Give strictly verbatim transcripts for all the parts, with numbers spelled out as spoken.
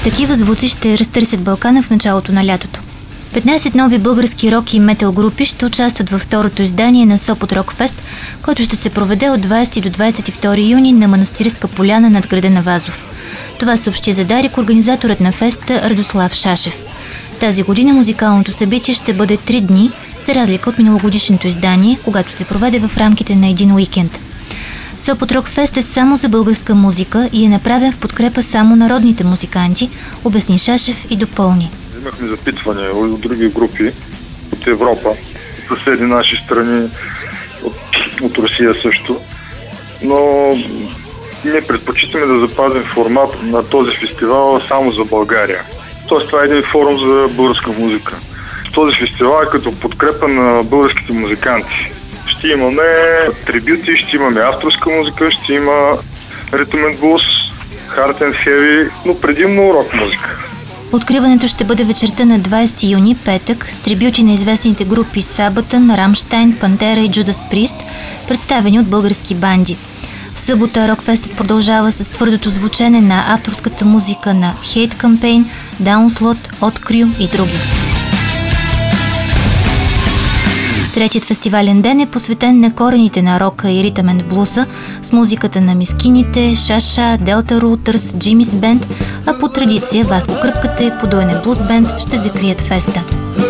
Такива звуци ще разтърсят Балкана в началото на лятото. петнайсет нови български рок и метал групи ще участват във второто издание на Сопот Рок Фест, който ще се проведе от двайсети до двайсет и втори юни на Манастирска поляна над града на Вазов. Това съобщи за Дарик организаторът на феста Радослав Шашев. Тази година музикалното събитие ще бъде три дни, за разлика от миналогодишното издание, когато се проведе в рамките на един уикенд. Сопот Рок Фест е само за българска музика и е направен в подкрепа само народните музиканти, обясни Шашев и допълни. Имахме запитвания от други групи от Европа, от съседни наши страни, от, от Русия също, но ние предпочитаме да запазим формат на този фестивал само за България. Тоест това е един форум за българска музика. Този фестивал е като подкрепа на българските музиканти. Ще имаме трибюти, ще имаме авторска музика, ще има ритъм енд блуз, хард енд хеви, но предимно рок музика. Откриването ще бъде вечерта на двайсети юни, петък, с трибюти на известните групи Сабатън, Рамщайн, Пантера и Джудас Прист, представени от български банди. В събота Рокфестът продължава с твърдото звучене на авторската музика на Hate Campaign, Downslot, Открю и други. Третият фестивален ден е посветен на корените на рока и ритъм енд блуса с музиката на Мискините, Шаша, Делта Рутърс, Джимис Бенд, а по традиция Васко Кръпката и Подуене Блуз Бенд ще закрият феста.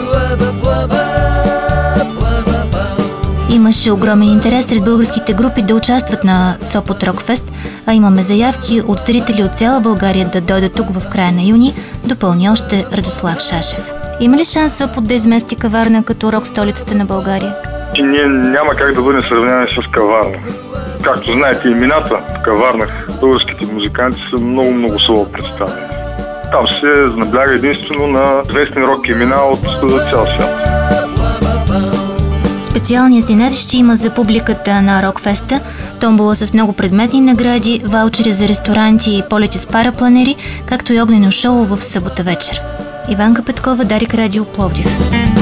Имаше огромен интерес сред българските групи да участват на Сопот Рок Фест, а имаме заявки от зрители от цяла България да дойдат тук в края на юни, допълни още Радослав Шашев. Има ли шанс Сопот да измести Каварна като рок столицата на България? И ние няма как да бъдем сравнявани с Каварна. Както знаете, имената в Каварна, българските музиканти са много-много слабо представени. Там се набляга единствено на известни рок имена от цял свят. Специалният ден ще има за публиката на Рокфеста томбола с много предметни награди, ваучери за ресторанти и полети с парапланери, както и огнено шоу в събота вечер. Иванка Петкова, Дарик Радио, Пловдив.